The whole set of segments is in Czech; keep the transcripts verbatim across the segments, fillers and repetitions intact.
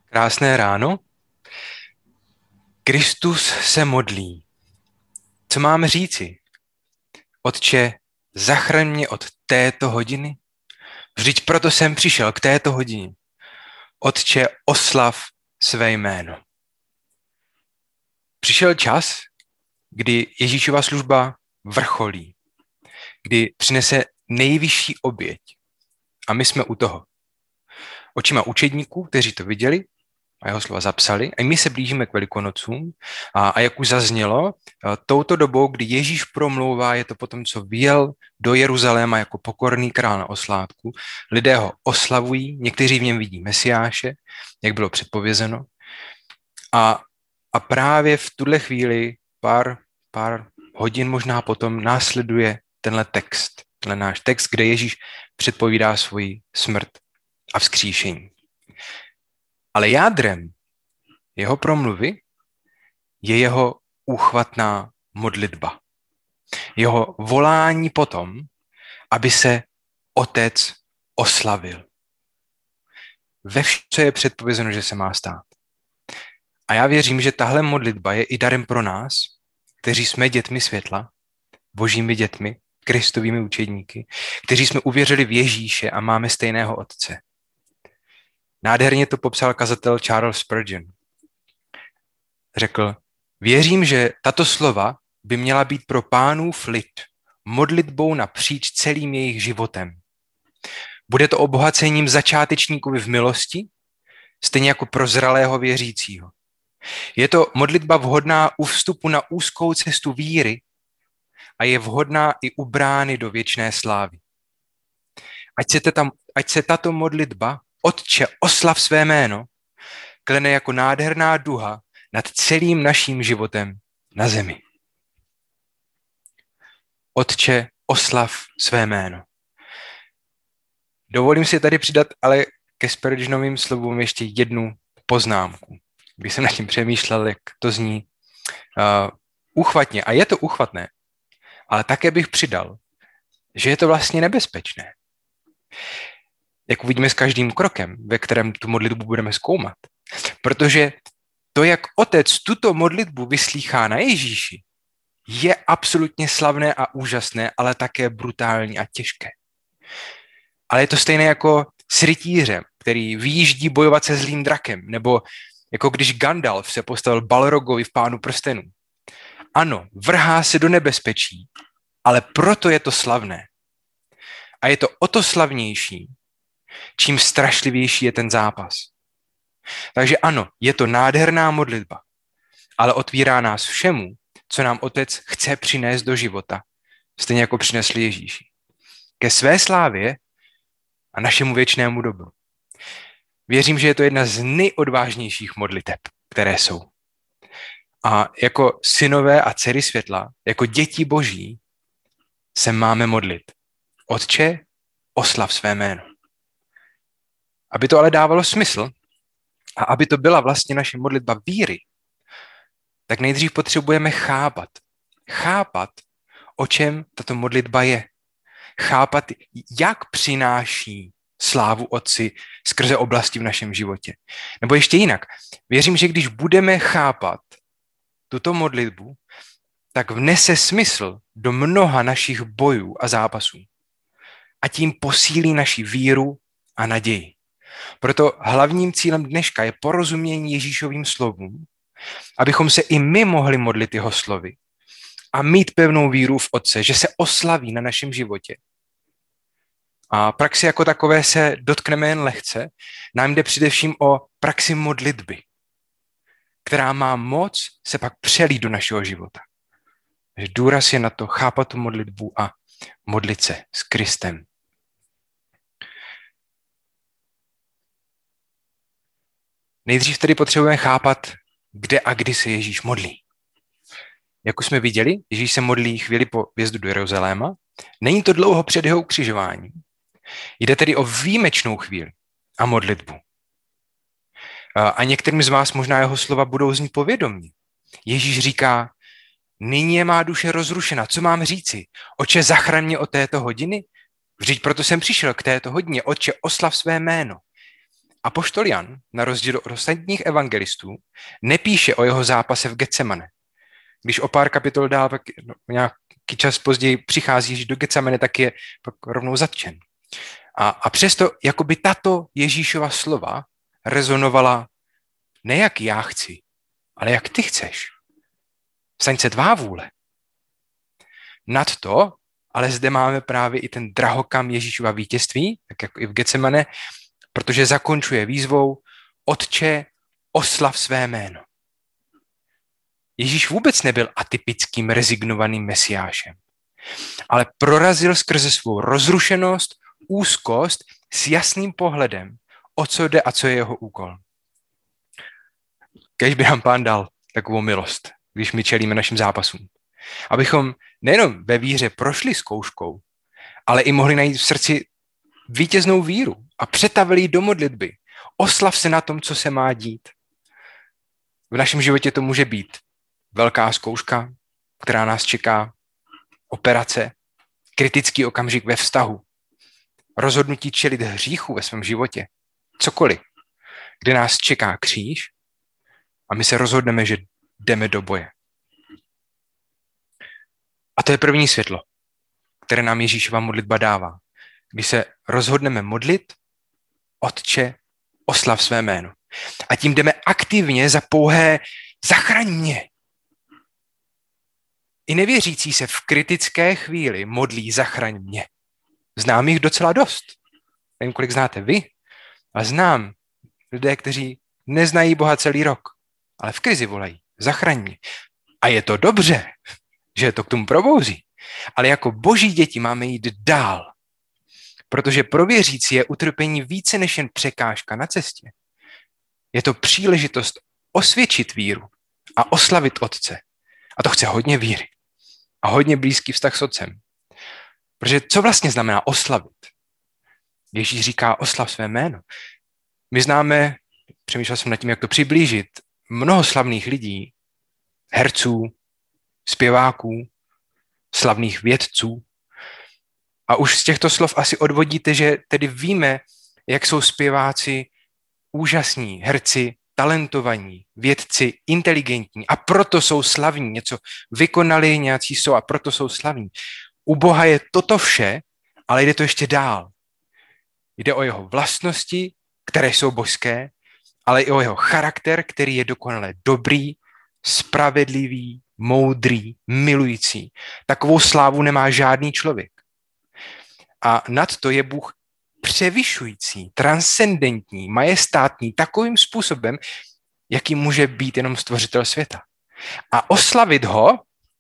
Krásné ráno. Kristus se modlí. Co mám říci? Otče, zachraň mě od této hodiny? Vždyť proto jsem přišel k této hodině. Otče, oslav své jméno. Přišel čas, kdy Ježíšova služba vrcholí, kdy přinese nejvyšší oběť. A my jsme u toho. Očima učedníků, kteří to viděli a jeho slova zapsali, a my se blížíme k Velikonocům a, a jak už zaznělo, touto dobou, kdy Ježíš promlouvá, je to potom, co vyjel do Jeruzaléma jako pokorný král na oslátku, lidé ho oslavují, někteří v něm vidí Mesiáše, jak bylo předpovězeno, a, a právě v tuhle chvíli, pár, pár hodin možná potom, následuje tenhle text, tenhle náš text, kde Ježíš předpovídá svoji smrt a vzkříšení. Ale jádrem jeho promluvy je jeho úchvatná modlitba. Jeho volání potom, aby se Otec oslavil. Ve všem, co je předpovězeno, že se má stát. A já věřím, že tahle modlitba je i darem pro nás, kteří jsme dětmi světla, božími dětmi, kristovými učedníky, kteří jsme uvěřili v Ježíše a máme stejného Otce. Nádherně to popsal kazatel Charles Spurgeon. Řekl, věřím, že tato slova by měla být pro pánův lid modlitbou napříč celým jejich životem. Bude to obohacením začátečníkovi v milosti, stejně jako pro zralého věřícího. Je to modlitba vhodná u vstupu na úzkou cestu víry a je vhodná i u brány do věčné slávy. Ať se, tam, ať se tato modlitba Otče, oslav své jméno, klene jako nádherná duha nad celým naším životem na zemi. Otče, oslav své jméno. Dovolím si tady přidat ale ke Spurgeonovým slovům ještě jednu poznámku. Když jsem nad tím přemýšlel, jak to zní uh, úchvatně. A je to úchvatné, ale také bych přidal, že je to vlastně nebezpečné. Jak uvidíme s každým krokem, ve kterém tu modlitbu budeme zkoumat. Protože to, jak Otec tuto modlitbu vyslýchá na Ježíši, je absolutně slavné a úžasné, ale také brutální a těžké. Ale je to stejné jako s rytířem, který vyjíždí bojovat se zlým drakem, nebo jako když Gandalf se postavil Balrogovi v Pánu prstenů. Ano, vrhá se do nebezpečí, ale proto je to slavné. A je to o to slavnější, čím strašlivější je ten zápas. Takže ano, je to nádherná modlitba, ale otvírá nás všemu, co nám Otec chce přinést do života, stejně jako přinesl Ježíši. Ke své slávě a našemu věčnému dobru. Věřím, že je to jedna z nejodvážnějších modliteb, které jsou. A jako synové a dcery světla, jako děti Boží, se máme modlit. Otče, oslav své jméno. Aby to ale dávalo smysl a aby to byla vlastně naše modlitba víry, tak nejdřív potřebujeme chápat. Chápat, o čem tato modlitba je. Chápat, jak přináší slávu Otci skrze oblasti v našem životě. Nebo ještě jinak. Věřím, že když budeme chápat tuto modlitbu, tak vnese smysl do mnoha našich bojů a zápasů. A tím posílí naši víru a naději. Proto hlavním cílem dneška je porozumění Ježíšovým slovům, abychom se i my mohli modlit jeho slovy a mít pevnou víru v Otce, že se oslaví na našem životě. A praxi jako takové se dotkneme jen lehce. Nám jde především o praxi modlitby, která má moc se pak přelít do našeho života. Takže důraz je na to chápat tu modlitbu a modlit se s Kristem. Nejdřív tedy potřebujeme chápat, kde a kdy se Ježíš modlí. Jak už jsme viděli, Ježíš se modlí chvíli po vjezdu do Jeruzaléma. Není to dlouho před jeho ukřižováním. Jde tedy o výjimečnou chvíli a modlitbu. A některým z vás možná jeho slova budou znít povědomí. Ježíš říká, nyní je má duše rozrušena, co mám říci? Otče, zachraň mě od této hodiny? Vždyť proto jsem přišel k této hodině. Otče, oslav své jméno. Apoštol Jan, na rozdíl od ostatních evangelistů, nepíše o jeho zápase v Getsemane. Když o pár kapitol dál, pak nějaký čas později přichází Ježíš do Getsemane, tak je pak rovnou zatčen. A, a přesto jakoby tato Ježíšova slova rezonovala ne jak já chci, ale jak ty chceš. Staň se tvá vůle. Nad to, ale zde máme právě i ten drahokam Ježíšova vítězství, tak jako i v Getsemane, protože zakončuje výzvou Otče, oslav své jméno. Ježíš vůbec nebyl atypickým rezignovaným mesiášem, ale prorazil skrze svou rozrušenost, úzkost s jasným pohledem, o co jde a co je jeho úkol. Kéž by nám Pán dal takovou milost, když my čelíme našim zápasům. Abychom nejenom ve víře prošli zkouškou, ale i mohli najít v srdci vítěznou víru a přetavili ji do modlitby. Oslav se na tom, co se má dít. V našem životě to může být velká zkouška, která nás čeká, operace, kritický okamžik ve vztahu, rozhodnutí čelit hříchu ve svém životě, cokoliv, kde nás čeká kříž a my se rozhodneme, že jdeme do boje. A to je první světlo, které nám Ježíšova modlitba dává. Když se rozhodneme modlit, Otče, oslav své jméno. A tím jdeme aktivně za pouhé zachraň mě. I nevěřící se v kritické chvíli modlí zachraň mě. Znám jich docela dost. Nevím, kolik znáte vy, ale znám lidé, kteří neznají Boha celý rok, ale v krizi volají zachraň mě. A je to dobře, že to k tomu probouzí. Ale jako boží děti máme jít dál. Protože pro věřící je utrpení více než jen překážka na cestě. Je to příležitost osvědčit víru a oslavit Otce. A to chce hodně víry a hodně blízký vztah s Otcem. Protože co vlastně znamená oslavit? Ježíš říká oslav své jméno. My známe, přemýšlel jsem nad tím, jak to přiblížit, mnoho slavných lidí, herců, zpěváků, slavných vědců. A už z těchto slov asi odvodíte, že tedy víme, jak jsou zpěváci úžasní, herci talentovaní, vědci inteligentní a proto jsou slavní. Něco vykonali, nějací jsou a proto jsou slavní. U Boha je toto vše, ale jde to ještě dál. Jde o jeho vlastnosti, které jsou božské, ale i o jeho charakter, který je dokonale dobrý, spravedlivý, moudrý, milující. Takovou slávu nemá žádný člověk. A nad to je Bůh převyšující, transcendentní, majestátní takovým způsobem, jaký může být jenom stvořitel světa. A oslavit ho,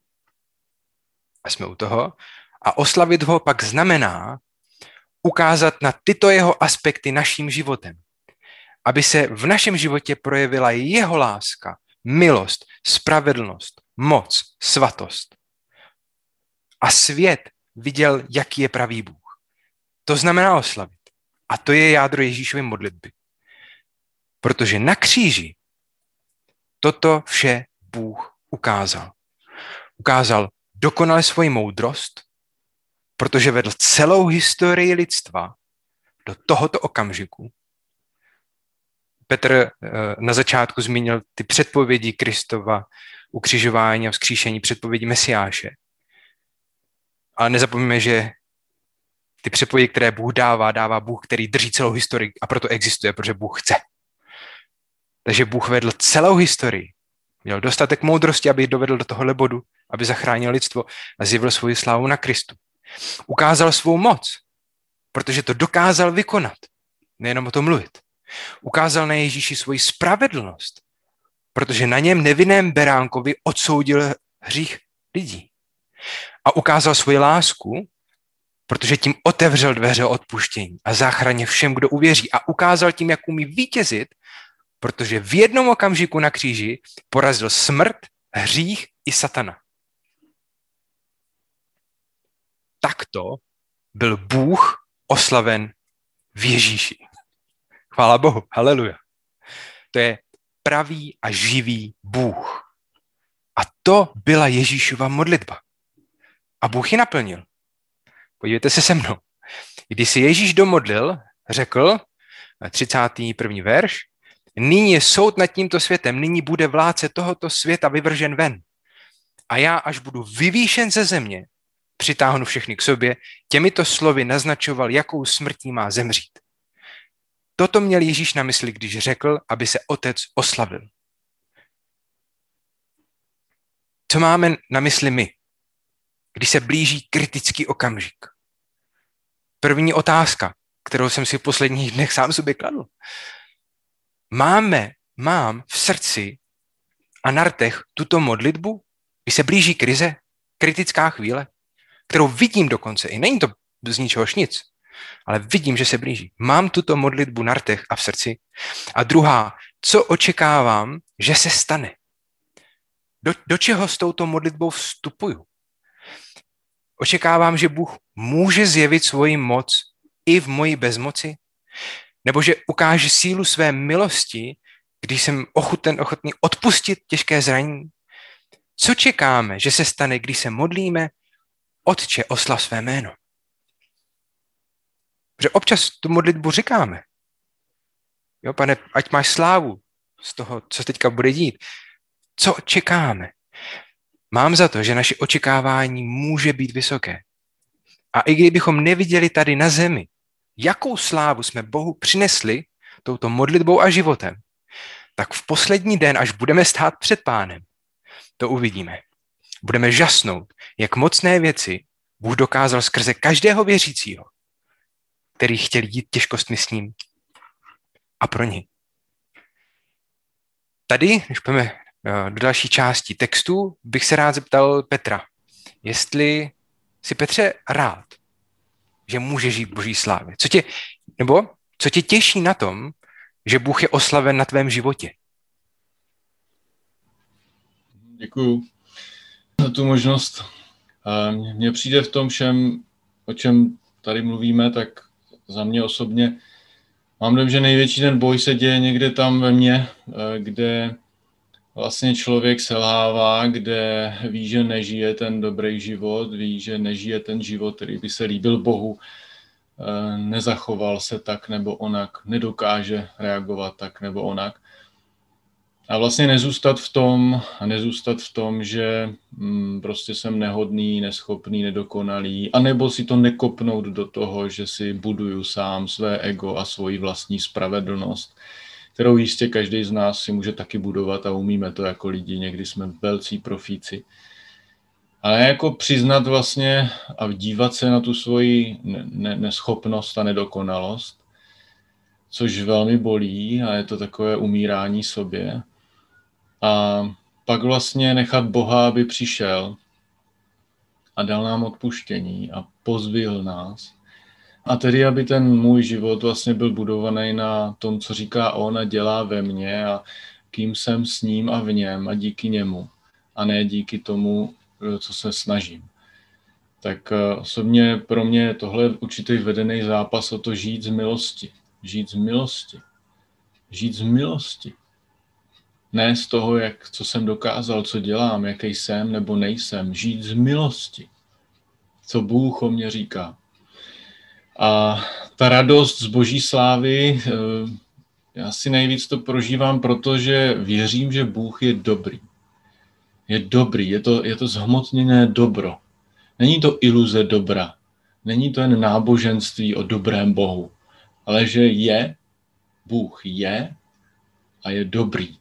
a jsme u toho, a oslavit ho pak znamená ukázat na tyto jeho aspekty naším životem. Aby se v našem životě projevila jeho láska, milost, spravedlnost, moc, svatost. A svět viděl, jaký je pravý Bůh. To znamená oslavit. A to je jádro Ježíšovy modlitby. Protože na kříži toto vše Bůh ukázal. Ukázal dokonale svoji moudrost, protože vedl celou historii lidstva do tohoto okamžiku. Petr na začátku zmínil ty předpovědi Kristova, ukřižování a vzkříšení, předpovědi Mesiáše. Ale nezapomeňme, že ty předpovědi, které Bůh dává, dává Bůh, který drží celou historii a proto existuje, protože Bůh chce. Takže Bůh vedl celou historii. Měl dostatek moudrosti, aby ji dovedl do tohohle bodu, aby zachránil lidstvo a zjevil svoji slávu na Kristu. Ukázal svou moc, protože to dokázal vykonat, nejenom o tom mluvit. Ukázal na Ježíši svoji spravedlnost, protože na něm nevinném beránkovi odsoudil hřích lidí. A ukázal svoji lásku, protože tím otevřel dveře odpuštění a záchraně všem, kdo uvěří. A ukázal tím, jak umí vítězit, protože v jednom okamžiku na kříži porazil smrt, hřích i satana. Takto byl Bůh oslaven v Ježíši. Chvála Bohu, haleluja. To je pravý a živý Bůh. A to byla Ježíšova modlitba. A Bůh ji naplnil. Podívejte se se mnou. Když si Ježíš domodlil, řekl, třicátý první verš. Nyní je soud nad tímto světem, nyní bude vládce tohoto světa vyvržen ven. A já, až budu vyvýšen ze země, přitáhnu všechny k sobě, těmito slovy naznačoval, jakou smrtí má zemřít. Toto měl Ježíš na mysli, když řekl, aby se Otec oslavil. Co máme na mysli my, když se blíží kritický okamžik? První otázka, kterou jsem si v posledních dnech sám sobě kladl. Máme, mám v srdci a na rtech tuto modlitbu, když se blíží krize, kritická chvíle, kterou vidím dokonce, i není to z ničehož nic, ale vidím, že se blíží. Mám tuto modlitbu na rtech a v srdci. A druhá, co očekávám, že se stane? Do, do čeho s touto modlitbou vstupuju? Očekávám, že Bůh může zjevit svoji moc i v mojí bezmoci? Nebo že ukáže sílu své milosti, když jsem ochoten, ochotný odpustit těžké zranění? Co čekáme, že se stane, když se modlíme, Otče, oslav své jméno? Protože občas tu modlitbu říkáme. Jo, Pane, ať máš slávu z toho, co teďka bude dít. Co čekáme? Mám za to, že naše očekávání může být vysoké. A i kdybychom neviděli tady na zemi, jakou slávu jsme Bohu přinesli touto modlitbou a životem, tak v poslední den, až budeme stát před Pánem, to uvidíme. Budeme žasnout, jak mocné věci Bůh dokázal skrze každého věřícího, který chtěl jít těžkostmi s ním a pro něj. Tady, když půjdeme do další části textu, bych se rád zeptal Petra, jestli si, Petře, rád, že může žít v Boží slávě. Co tě, nebo co tě těší na tom, že Bůh je oslaven na tvém životě? Děkuju za tu možnost. Mně přijde v tom všem, o čem tady mluvíme, tak za mě osobně mám dojem, že největší ten boj se děje někde tam ve mně, kde vlastně člověk selhává, kde ví, že nežije ten dobrý život, ví, že nežije ten život, který by se líbil Bohu, nezachoval se tak nebo onak, nedokáže reagovat tak nebo onak. A vlastně nezůstat v tom, a nezůstat v tom, že hm, prostě jsem nehodný, neschopný, nedokonalý, anebo si to nekopnout do toho, že si buduju sám své ego a svoji vlastní spravedlnost, kterou jistě každý z nás si může taky budovat a umíme to jako lidi, někdy jsme velcí profíci. Ale jako přiznat vlastně a dívat se na tu svoji ne- neschopnost a nedokonalost, což velmi bolí a je to takové umírání sobě. A pak vlastně nechat Boha, aby přišel a dal nám odpuštění a pozvihl nás. A tedy, aby ten můj život vlastně byl budovaný na tom, co říká on a dělá ve mně a kým jsem s ním a v něm a díky němu. A ne díky tomu, co se snažím. Tak osobně pro mě je tohle určitý vedený zápas o to žít z milosti. Žít z milosti. Žít z milosti. Ne z toho, jak, co jsem dokázal, co dělám, jaký jsem nebo nejsem. Žít z milosti. Co Bůh o mě říká. A ta radost z Boží slávy, já si nejvíc to prožívám, protože věřím, že Bůh je dobrý. Je dobrý, je to, je to zhmotněné dobro. Není to iluze dobra. Není to jen náboženství o dobrém Bohu. Ale že je, Bůh je a je dobrý.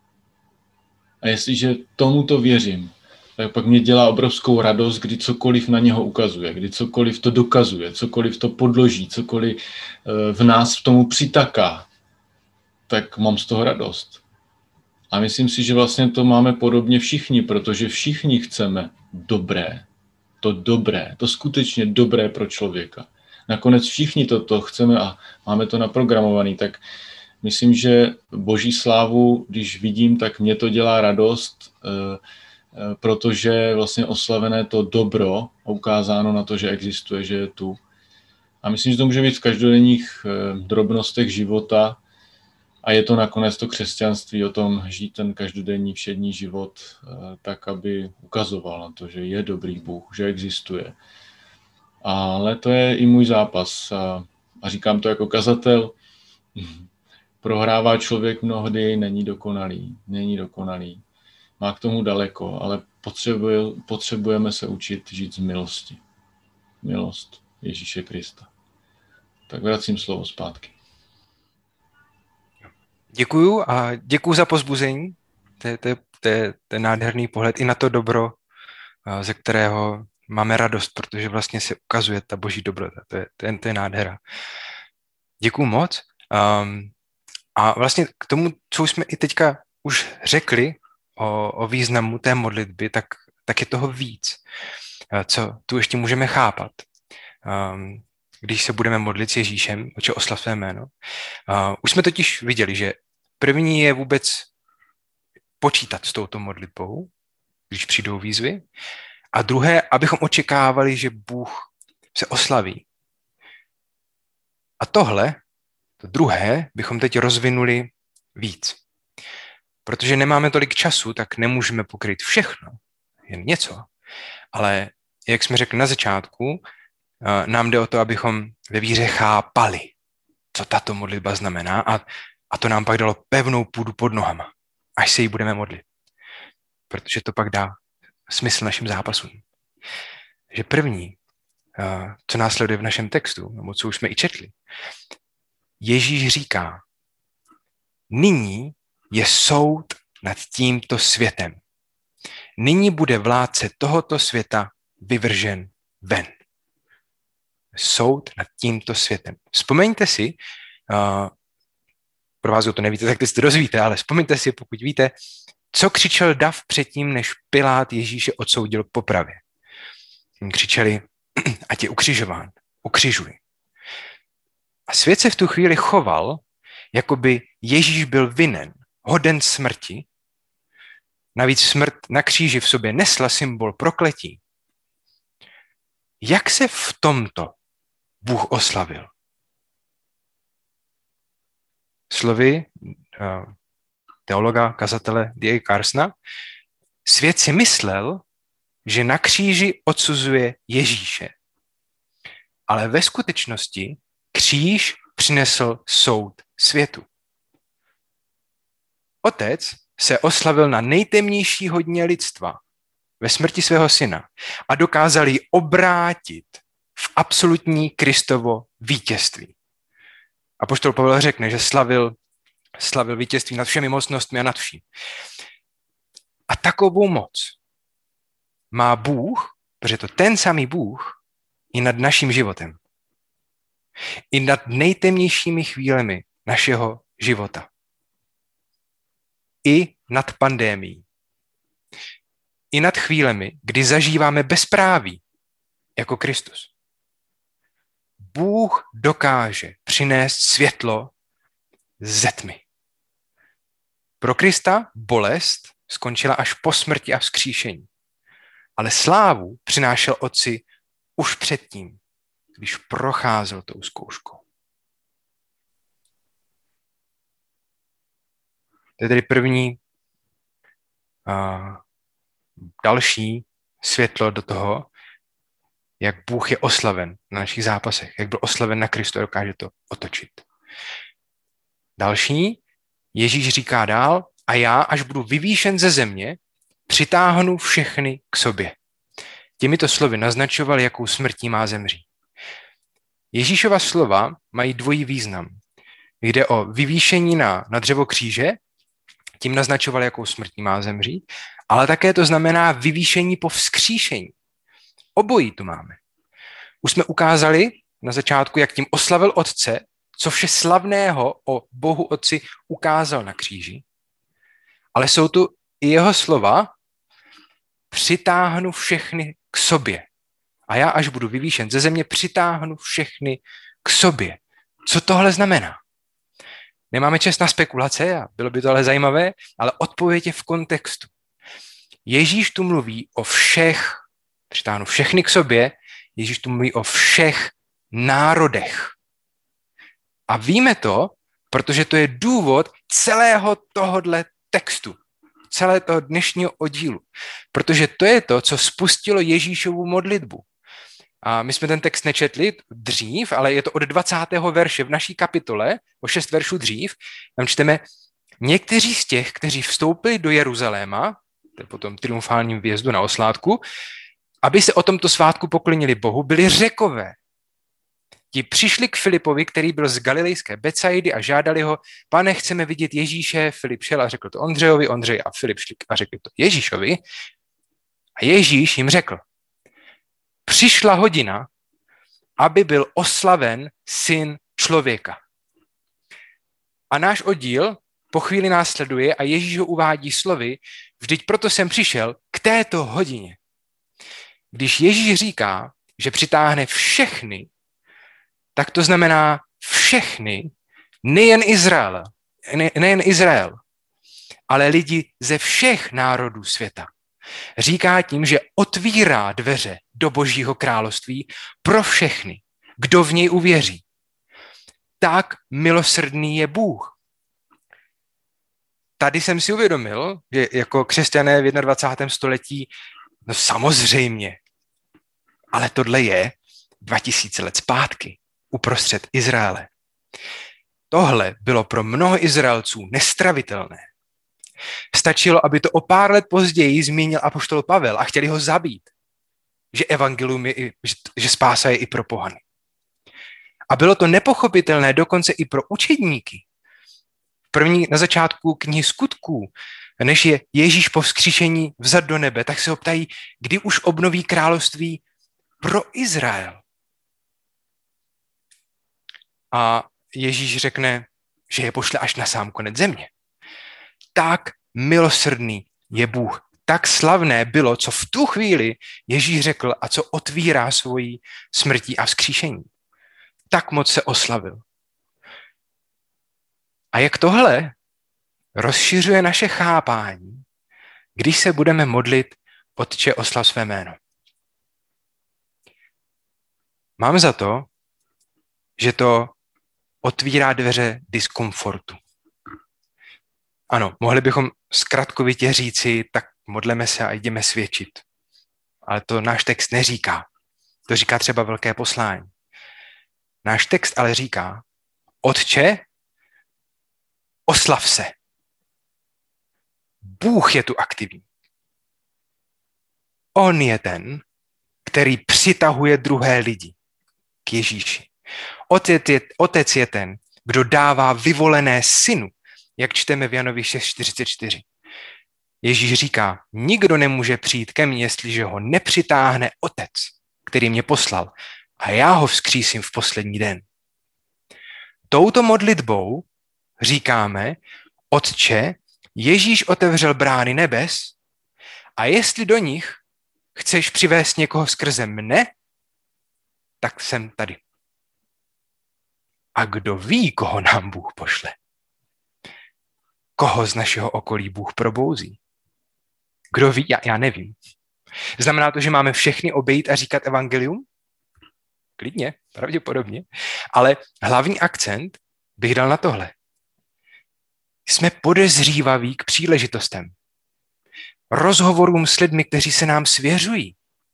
A jestliže tomuto věřím, tak pak mě dělá obrovskou radost, kdy cokoliv na něho ukazuje, kdy cokoliv to dokazuje, cokoliv to podloží, cokoliv v nás v tomu přitaká, tak mám z toho radost. A myslím si, že vlastně to máme podobně všichni, protože všichni chceme dobré, to dobré, to skutečně dobré pro člověka. Nakonec všichni toto chceme a máme to naprogramovaný, tak myslím, že Boží slávu, když vidím, tak mě to dělá radost, protože vlastně oslavené to dobro a ukázáno na to, že existuje, že je tu. A myslím, že to může být v každodenních drobnostech života a je to nakonec to křesťanství o tom žít ten každodenní všední život tak, aby ukazoval na to, že je dobrý Bůh, že existuje. Ale to je i můj zápas a, a říkám to jako kazatel, Prohrává člověk mnohdy, není dokonalý, není dokonalý. Má k tomu daleko, ale potřebuje, potřebujeme se učit žít z milosti. Milost Ježíše Krista. Tak vracím slovo zpátky. Děkuju a děkuju za pozbuzení. To je, to, je, to, je, to je nádherný pohled i na to dobro, ze kterého máme radost, protože vlastně se ukazuje ta boží dobrota. To je, to je, to je nádhera. Děkuju moc. Um, a vlastně k tomu, co jsme i teďka už řekli o, o významu té modlitby, tak, tak je toho víc, co tu ještě můžeme chápat. Um, když se budeme modlit s Ježíšem, oče oslav své jméno. Uh, už jsme totiž viděli, že první je vůbec počítat s touto modlitbou, když přijdou výzvy, a druhé, abychom očekávali, že Bůh se oslaví. A tohle, to druhé, bychom teď rozvinuli víc. Protože nemáme tolik času, tak nemůžeme pokryt všechno, jen něco. Ale jak jsme řekli na začátku, nám jde o to, abychom ve víře chápali, co tato modlitba znamená, a, a to nám pak dalo pevnou půdu pod nohama, až se jí budeme modlit. Protože to pak dá smysl našim zápasům. Že první, co následuje v našem textu, nebo co už jsme i četli, Ježíš říká, nyní je soud nad tímto světem. Nyní bude vládce tohoto světa vyvržen ven. Soud nad tímto světem. Vzpomeňte si, uh, pro vás, kdo to nevíte, tak ty si to dozvíte, ale vzpomeňte si, pokud víte, co křičel dav předtím, než Pilát Ježíše odsoudil k popravě. Křičeli, ať je ukřižován, ukřižuj. A svět se v tu chvíli choval, jako by Ježíš byl vinen, hoden smrti. Navíc smrt na kříži v sobě nesla symbol prokletí. Jak se v tomto Bůh oslavil? Slovy uh, teologa, kazatele D A Carsona, svět si myslel, že na kříži odsuzuje Ježíše. Ale ve skutečnosti kříž přinesl soud světu. Otec se oslavil na nejtemnější dně lidstva ve smrti svého syna a dokázal ji obrátit v absolutní Kristovo vítězství. Apoštol Pavel řekne, že slavil, slavil vítězství nad všemi mocnostmi a nad vším. A takovou moc má Bůh, protože to ten samý Bůh, i nad naším životem. I nad nejtemnějšími chvílemi našeho života. I nad pandemií. I nad chvílemi, kdy zažíváme bezpráví, jako Kristus. Bůh dokáže přinést světlo ze tmy. Pro Krista bolest skončila až po smrti a vzkříšení. Ale slávu přinášel Otci už předtím, když procházel tou zkouškou. To je tedy první a další světlo do toho, jak Bůh je oslaven na našich zápasech, jak byl oslaven na Kristu a dokáže to otočit. Další, Ježíš říká dál, a já, až budu vyvýšen ze země, přitáhnu všechny k sobě. Těmito slovy naznačoval, jakou smrtí má zemřít. Ježíšova slova mají dvojí význam. Jde o vyvýšení na, na dřevo kříže, tím naznačoval, jakou smrtí má zemřít, ale také to znamená vyvýšení po vzkříšení. Obojí tu máme. Už jsme ukázali na začátku, jak tím oslavil Otce, co vše slavného o Bohu Otci ukázal na kříži. Ale jsou tu i jeho slova, přitáhnu všechny k sobě. A já, až budu vyvýšen ze země, přitáhnu všechny k sobě. Co tohle znamená? Nemáme čas na spekulace, a bylo by to ale zajímavé, ale odpověď je v kontextu. Ježíš tu mluví o všech, přitáhnu všechny k sobě, Ježíš tu mluví o všech národech. A víme to, protože to je důvod celého tohodle textu, celé toho dnešního oddílu. Protože to je to, co spustilo Ježíšovu modlitbu. A my jsme ten text nečetli dřív, ale je to od dvacátého verše v naší kapitole, o šest veršů dřív. Tam čteme, někteří z těch, kteří vstoupili do Jeruzaléma, to je po tom triumfálním vjezdu na oslátku, aby se o tomto svátku poklonili Bohu, byli Řekové. Ti přišli k Filipovi, který byl z galilejské Betsaidy a žádali ho, pane, chceme vidět Ježíše. Filip šel a řekl to Ondřejovi, Ondřej a Filip šli a řekli to Ježíšovi. A Ježíš jim řekl, přišla hodina, aby byl oslaven Syn člověka. A náš oddíl po chvíli následuje a Ježíš ho uvádí slovy, vždyť proto jsem přišel k této hodině. Když Ježíš říká, že přitáhne všechny, tak to znamená všechny, nejen Izrael, ne, nejen Izrael, ale lidi ze všech národů světa. Říká tím, že otvírá dveře do Božího království pro všechny, kdo v něj uvěří. Tak milosrdný je Bůh. Tady jsem si uvědomil, že jako křesťané v dvacátém prvním století, no samozřejmě, ale tohle je dva tisíce let zpátky, uprostřed Izraele. Tohle bylo pro mnoho Izraelců nestravitelné. Stačilo, aby to o pár let později zmínil apoštol Pavel a chtěli ho zabít, že evangelium je, že, že spása je i pro pohany. A bylo to nepochopitelné dokonce i pro učedníky. První na začátku knihy Skutků, než je Ježíš po vzkříšení vzat do nebe, tak se ho ptají, kdy už obnoví království pro Izrael. A Ježíš řekne, že je pošle až na sám konec země. Tak milosrdný je Bůh. Tak slavné bylo, co v tu chvíli Ježíš řekl a co otvírá svojí smrtí a vzkříšení. Tak moc se oslavil. A jak tohle rozšiřuje naše chápání, když se budeme modlit Otče, oslav své jméno. Mám za to, že to otvírá dveře diskomfortu. Ano, mohli bychom zkratkovitě říci, tak modleme se a jdeme svědčit. Ale to náš text neříká. To říká třeba velké poslání. Náš text ale říká, Otče, oslav se. Bůh je tu aktivní. On je ten, který přitahuje druhé lidi k Ježíši. Otec je, otec je ten, kdo dává vyvolené synu, jak čteme v Janovi šest čtyřicet čtyři. Ježíš říká, nikdo nemůže přijít ke mně, jestliže ho nepřitáhne otec, který mě poslal, a já ho vzkřísím v poslední den. Touto modlitbou říkáme, Otče, Ježíš otevřel brány nebes a jestli do nich chceš přivést někoho skrze mne, tak jsem tady. A kdo ví, koho nám Bůh pošle? Koho z našeho okolí Bůh probouzí? Kdo ví? Já, já nevím. Znamená to, že máme všechny obejít a říkat evangelium? Klidně, pravděpodobně. Ale hlavní akcent bych dal na tohle. Jsme podezřívaví k příležitostem. Rozhovorům s lidmi, kteří se nám svěřují.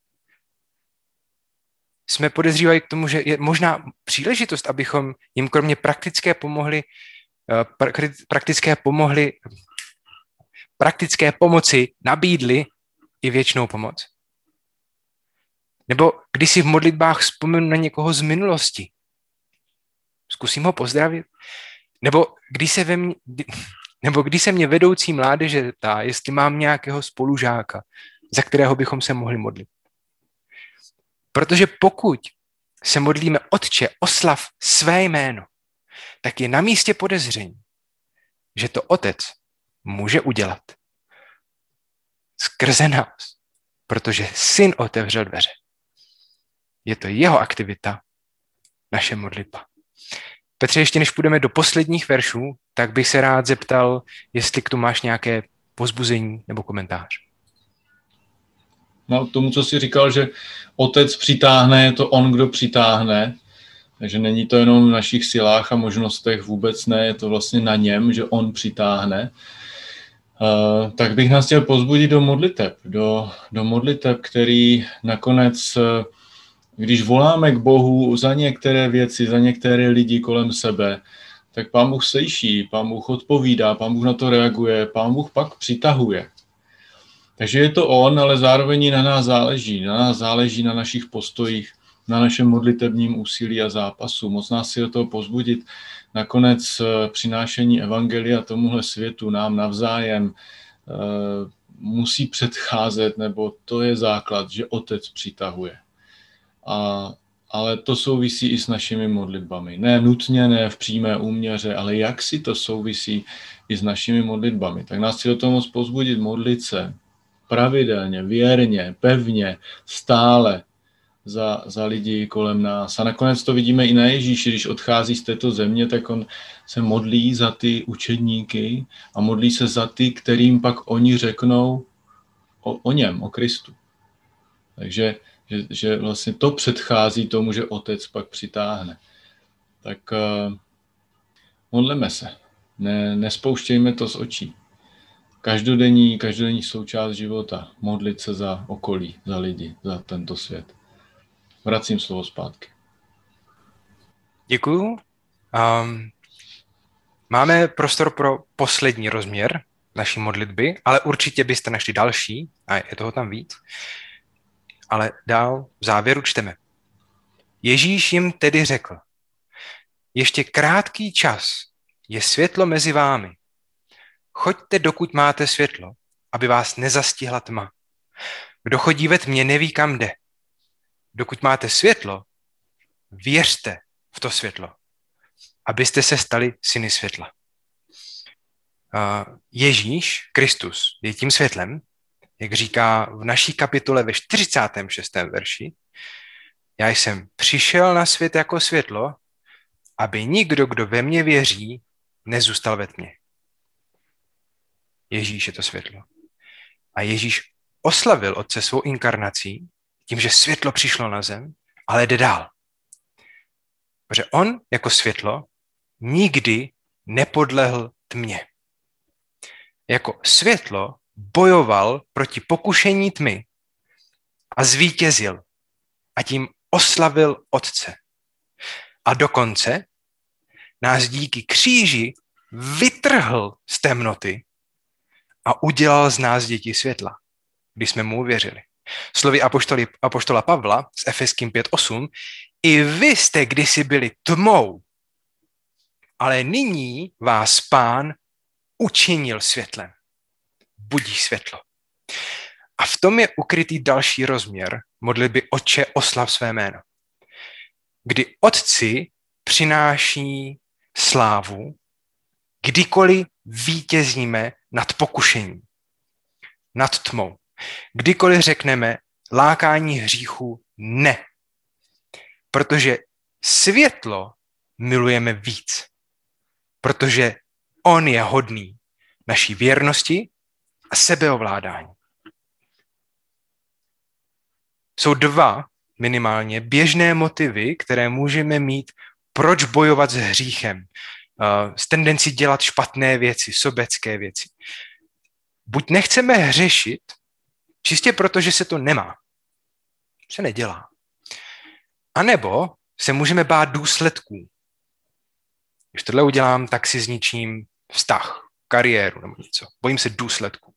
Jsme podezřívaví k tomu, že je možná příležitost, abychom jim kromě praktické pomohli, praktické pomohli, praktické pomoci nabídli i věčnou pomoc. Nebo když si v modlitbách vzpomenu na někoho z minulosti, zkusím ho pozdravit. Nebo když se, ve mně, nebo když se mě vedoucí mládeže ptá, jestli mám nějakého spolužáka, za kterého bychom se mohli modlit. Protože pokud se modlíme Otče, oslav své jméno, tak je na místě podezření, že to Otec může udělat skrze nás, protože Syn otevřel dveře. Je to jeho aktivita, naše modlitba. Petře, ještě než půjdeme do posledních veršů, tak bych se rád zeptal, jestli k tomu máš nějaké povzbuzení nebo komentář. No, k tomu, co jsi říkal, že Otec přitáhne, je to on, kdo přitáhne. Takže není to jenom v našich silách a možnostech, vůbec ne, je to vlastně na něm, že on přitáhne. Uh, tak bych nás chtěl povzbudit do modliteb, do, do modliteb, který nakonec uh, Když voláme k Bohu za některé věci, za některé lidi kolem sebe, tak Pán Bůh slyší, Pán Bůh odpovídá, Pán Bůh na to reaguje, Pán Bůh pak přitahuje. Takže je to on, ale zároveň i na nás záleží. Na nás záleží na našich postojích, na našem modlitebním úsilí a zápasu. Moc nás si do toho pozbudit. Nakonec přinášení evangelia tomuhle světu nám navzájem musí předcházet, nebo to je základ, že Otec přitahuje. A, ale to souvisí i s našimi modlitbami. Ne nutně, ne v přímé úměře, ale jak si to souvisí i s našimi modlitbami. Tak nás si do toho moc pozbudit, modlit se pravidelně, věrně, pevně, stále za, za lidi kolem nás. A nakonec to vidíme i na Ježíši, když odchází z této země, tak on se modlí za ty učedníky a modlí se za ty, kterým pak oni řeknou o, o něm, o Kristu. Takže že, že vlastně to předchází tomu, že Otec pak přitáhne. Tak uh, modleme se. Ne, nespouštějme to z očí. Každodenní, každodenní součást života. Modlit se za okolí, za lidi, za tento svět. Vracím slovo zpátky. Děkuju. Um, máme prostor pro poslední rozměr naší modlitby, ale určitě byste našli další, a je toho tam víc. Ale dál v závěru čteme. Ježíš jim tedy řekl, ještě krátký čas je světlo mezi vámi. Choďte, dokud máte světlo, aby vás nezastihla tma. Kdo chodí ve tmě, neví, kam jde. Dokud máte světlo, věřte v to světlo, abyste se stali syny světla. Ježíš, Kristus, je tím světlem, jak říká v naší kapitole ve čtyřicátém šestém verši. Já jsem přišel na svět jako světlo, aby nikdo, kdo ve mně věří, nezůstal ve tmě. Ježíš je to světlo. A Ježíš oslavil Otce svou inkarnací tím, že světlo přišlo na zem, ale jde dál. Protože on jako světlo nikdy nepodlehl tmě. Jako světlo bojoval proti pokušení tmy a zvítězil a tím oslavil Otce. A dokonce nás díky kříži vytrhl z temnoty a udělal z nás děti světla, když jsme mu uvěřili. Slovy apoštoli, apoštola Pavla z Efeským pět osm, i vy jste kdysi byli tmou, ale nyní vás Pán učinil světlem. Budí světlo. A v tom je ukrytý další rozměr modlitby Otče, oslav své jméno. Kdy Otci přináší slávu, kdykoliv vítězíme nad pokušením, nad tmou. Kdykoliv řekneme lákání hříchu ne. Protože světlo milujeme víc. Protože on je hodný naší věrnosti a sebeovládání. Jsou dva minimálně běžné motivy, které můžeme mít, proč bojovat s hříchem, s tendencí dělat špatné věci, sobecké věci. Buď nechceme hřešit, čistě proto, že se to nemá. Se nedělá. A nebo se můžeme bát důsledků. Když tohle udělám, tak si zničím vztah, kariéru nebo něco. Bojím se důsledků.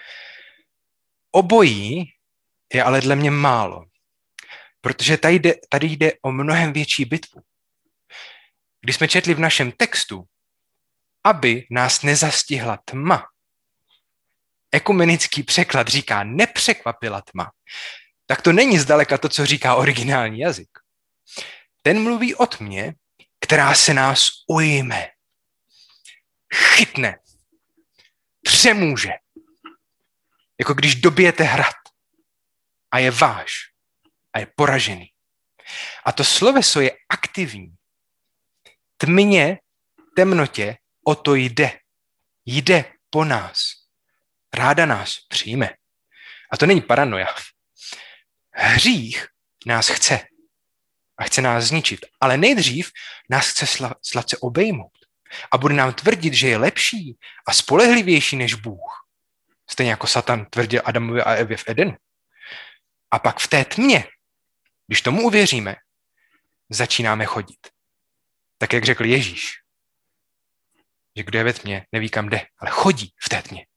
Obojí je ale dle mě málo. Protože tady jde, tady jde o mnohem větší bitvu. Když jsme četli v našem textu, aby nás nezastihla tma, ekumenický překlad říká nepřekvapila tma, tak to není zdaleka to, co říká originální jazyk. Ten mluví o tmě, která se nás ujme, chytne, přemůže. Jako když dobijete hrad a je váš a je poražený. A to sloveso je aktivní. Tmě, temnotě, o to jde. Jde po nás. Ráda nás přijme. A to není paranoja. Hřích nás chce. A chce nás zničit. Ale nejdřív nás chce sla, sladce obejmout. A bude nám tvrdit, že je lepší a spolehlivější než Bůh. Stejně jako Satan tvrdil Adamovi a Evě v Edenu. A pak v té tmě Když tomu uvěříme, začínáme chodit. Tak jak řekl Ježíš, že kdo je ve tmě, neví kam jde, ale chodí v té tmě.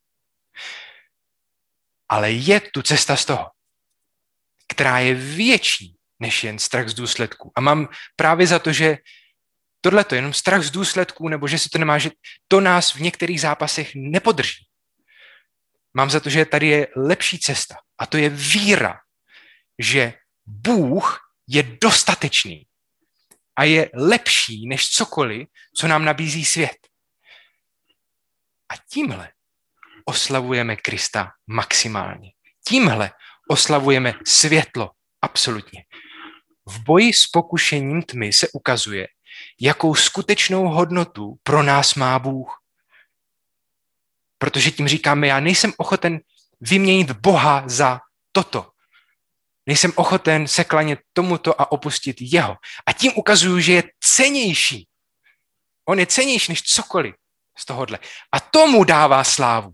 Ale je tu cesta z toho, která je větší než jen strach z důsledků. A mám právě za to, že tohle to je jenom strach z důsledků, nebo že si to nemá, že to nás v některých zápasech nepodrží. Mám za to, že tady je lepší cesta. A to je víra, že Bůh je dostatečný a je lepší než cokoliv, co nám nabízí svět. A tímhle oslavujeme Krista maximálně. Tímhle oslavujeme světlo absolutně. V boji s pokušením tmy se ukazuje, jakou skutečnou hodnotu pro nás má Bůh. Protože tím říkáme, já nejsem ochoten vyměnit Boha za toto. Nejsem ochoten se klanět tomuto a opustit jeho. A tím ukazuju, že je cennější. On je cennější než cokoliv z tohohle. A tomu dává slávu.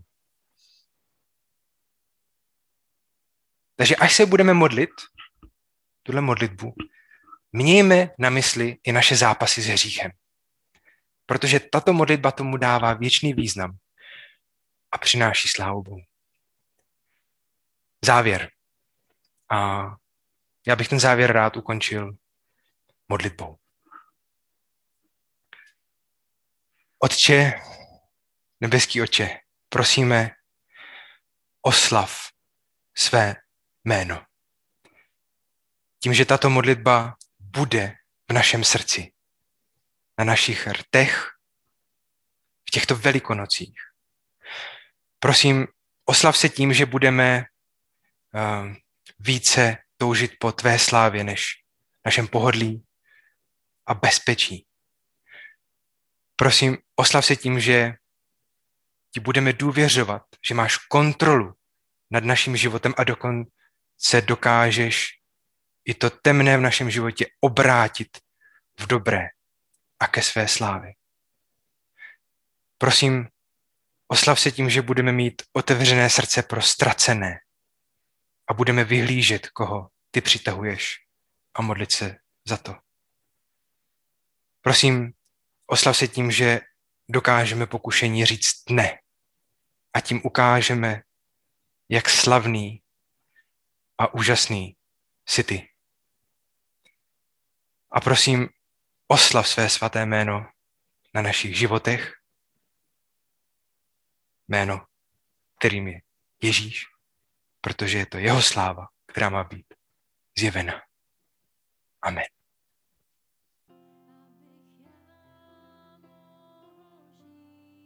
Takže až se budeme modlit, tuhle modlitbu, mějme na mysli i naše zápasy s hříchem. Protože tato modlitba tomu dává věčný význam a přináší slávu Bohu. Závěr. A já bych ten závěr rád ukončil modlitbou. Otče, nebeský Otče, prosíme, oslav své jméno. Tím, že tato modlitba bude v našem srdci, na našich rtech, v těchto velikonocích. Prosím, oslav se tím, že budeme uh, více toužit po tvé slávě než našem pohodlí a bezpečí. Prosím, oslav se tím, že ti budeme důvěřovat, že máš kontrolu nad naším životem a dokonce dokážeš i to temné v našem životě obrátit v dobré a ke své slávě. Prosím, oslav se tím, že budeme mít otevřené srdce pro ztracené a budeme vyhlížet, koho ty přitahuješ a modlit se za to. Prosím, oslav se tím, že dokážeme pokušení říct ne a tím ukážeme, jak slavný a úžasný jsi ty. A prosím, oslav své svaté jméno na našich životech, jméno, kterým je Ježíš, protože je to jeho sláva, která má být zjevena. Amen.